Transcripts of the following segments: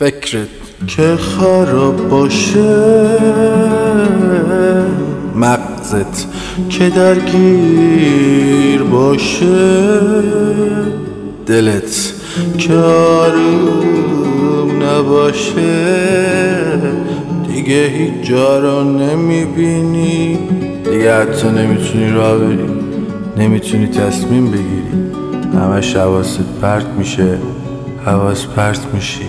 فکرت که خراب باشه، مغزت که درگیر باشه، دلت که آروم نباشه، دیگه هیچ جا رو نمیبینی، دیگه حتی نمیتونی راه بری، نمیتونی تصمیم بگیری، همش حواست پرت میشه، حواس پرت میشی.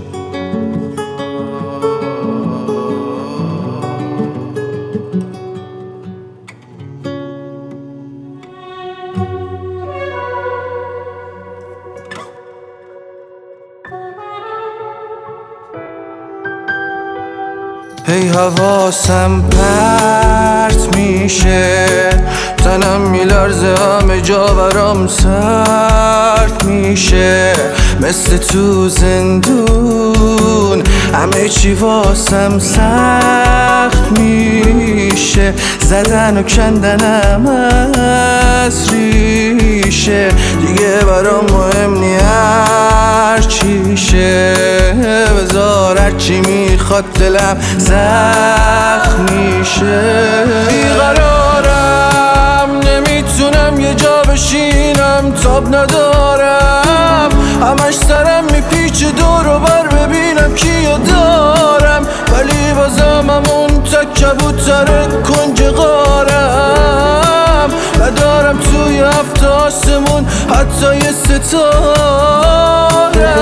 هی حواسم پرت میشه، تنم میلرزه، همه جا برام سرد میشه، مثل تو زندون همه چی واسم سخت میشه، زدن و کندنم از ریشه، دیگه برام مهم نی هر چیشه، بذار هرچی میخواد دلم زخم میشه. بیقرارم نمیتونم یه جا بشینم، تاب ندارم، همش سرم میپیچه دور و بر ببینم کیو دارم، ولی بازم همون تک کبوتر کنج غارم، ندارم توی هفت آسمون حتی یه ستاره.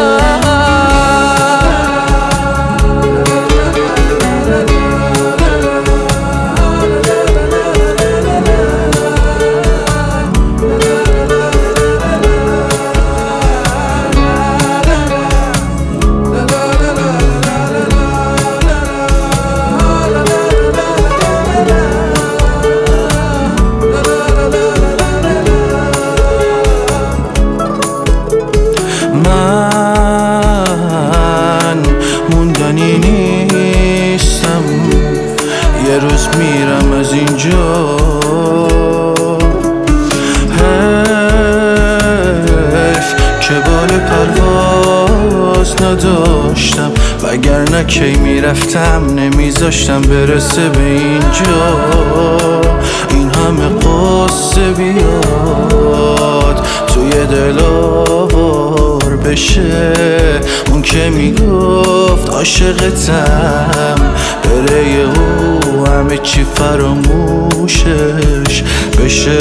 نیستم، یه روز میرم از اینجا، حیف که بال پرواز نداشتم، وگرنه کی میرفتم نمیذاشتم برسه به اینجا، این همه قصه بیاد توی دل آوار بشه، اون که میگفت عاشقتم بره یهو همه چی فراموشش بشه.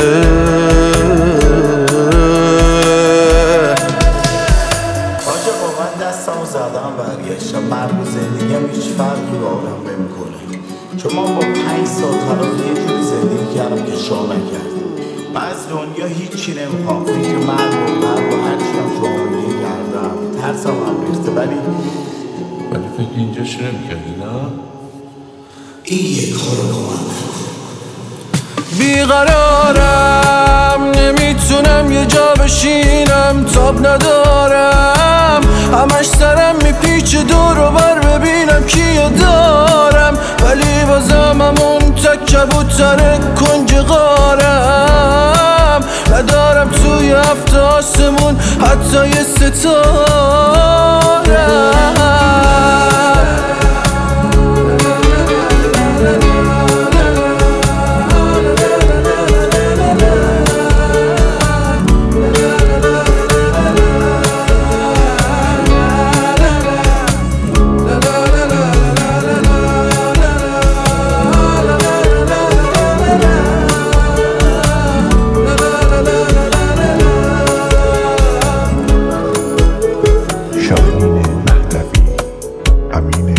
آجا من دستمو زدم برگشتم، مرد و زندگیم هیچ فرقی واقعا نمیکنه، چون من با 5 سال خلاف یه جوری زندگی کردم که شاه نکردم. من از دنیا هیچی نمیخوام، فکر مرد و هرچی هم شاهدگی کردم، ترسم هم ریخته، ولی فکر اینجا چی نمیکردی نه؟ این یک کارو کنم. بیقرارم نمیتونم یه جا بشینم، تاب ندارم، همش سرم میپیچه دور و بر ببینم کیو دارم، ولی بازم همون تک کبوتر کنج غارم، ندارم توی هفت آسمون حتی یه ستاره. شاهین مهدوی، امین